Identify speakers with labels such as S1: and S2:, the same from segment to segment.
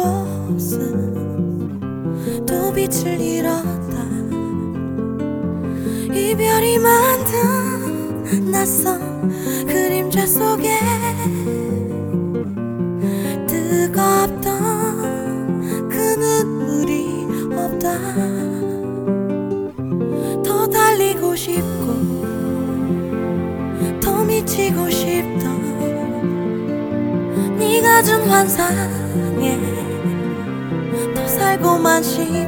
S1: 곳은 또 빛을 잃었다. 이별이 만든 낯선 그림자 속에 뜨겁던 그 눈물이 없다. 더 달리고 싶고 더 미치고 싶던 네가 준 환상에 더 살고만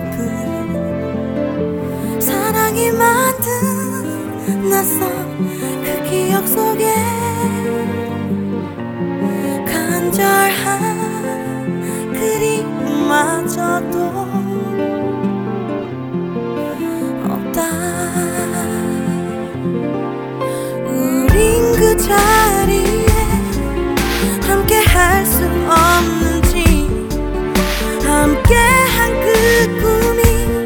S1: 싶은 사랑이 만든 낯선 그 기억 속에 간절한 그림마저도 없다. 우린 그 자리에 함께 할 수 없는지, 함께한 그 꿈이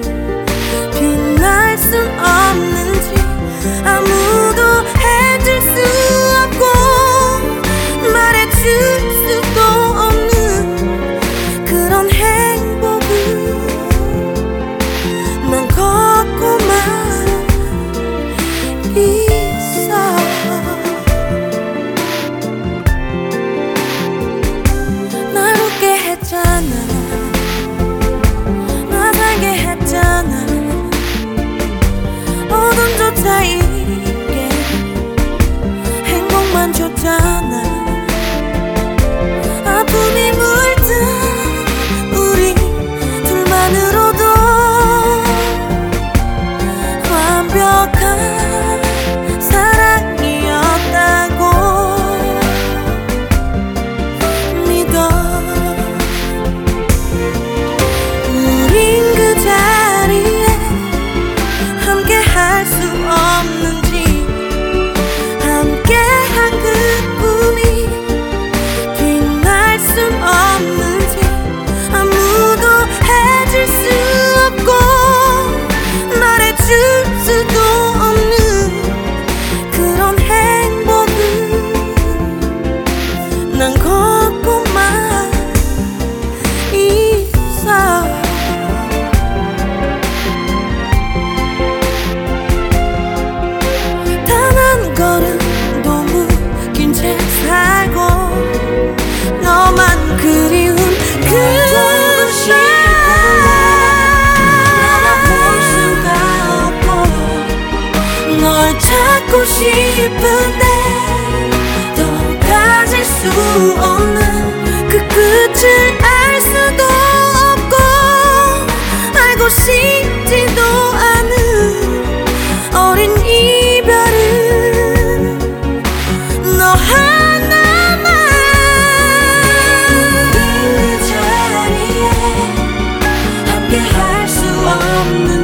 S1: 빛날 순 없는지 아무도 해줄 수 없고 말해줄 수도 없는 그런 행복을 난 걷고만 있어. 날 웃게 했잖아, 나 살게 했잖아. 어둠조차 있게 행복만 줬잖아. 아픔이 물든 우리 둘만으로도 완벽한 사랑이었다고 믿어. 우린 그 자리에 함께 할 수 없는지, 함께한 그 꿈이 빛날 순 없는지 아무도 해줄 수 없고 말해줄 수도 없는 그런 행복을 난 걷고만 있어. 단 한 걸음도 묶인 채 살고 너만 그리운 그곳이 나만 볼 수가 없고 널 찾고 싶은데 더 가질 수 없는 그 끝을 알 수도 없고 알고 싶지도 않은 어린 이별은 너 하나만. 우린 그 자리에 함께 할 수 없는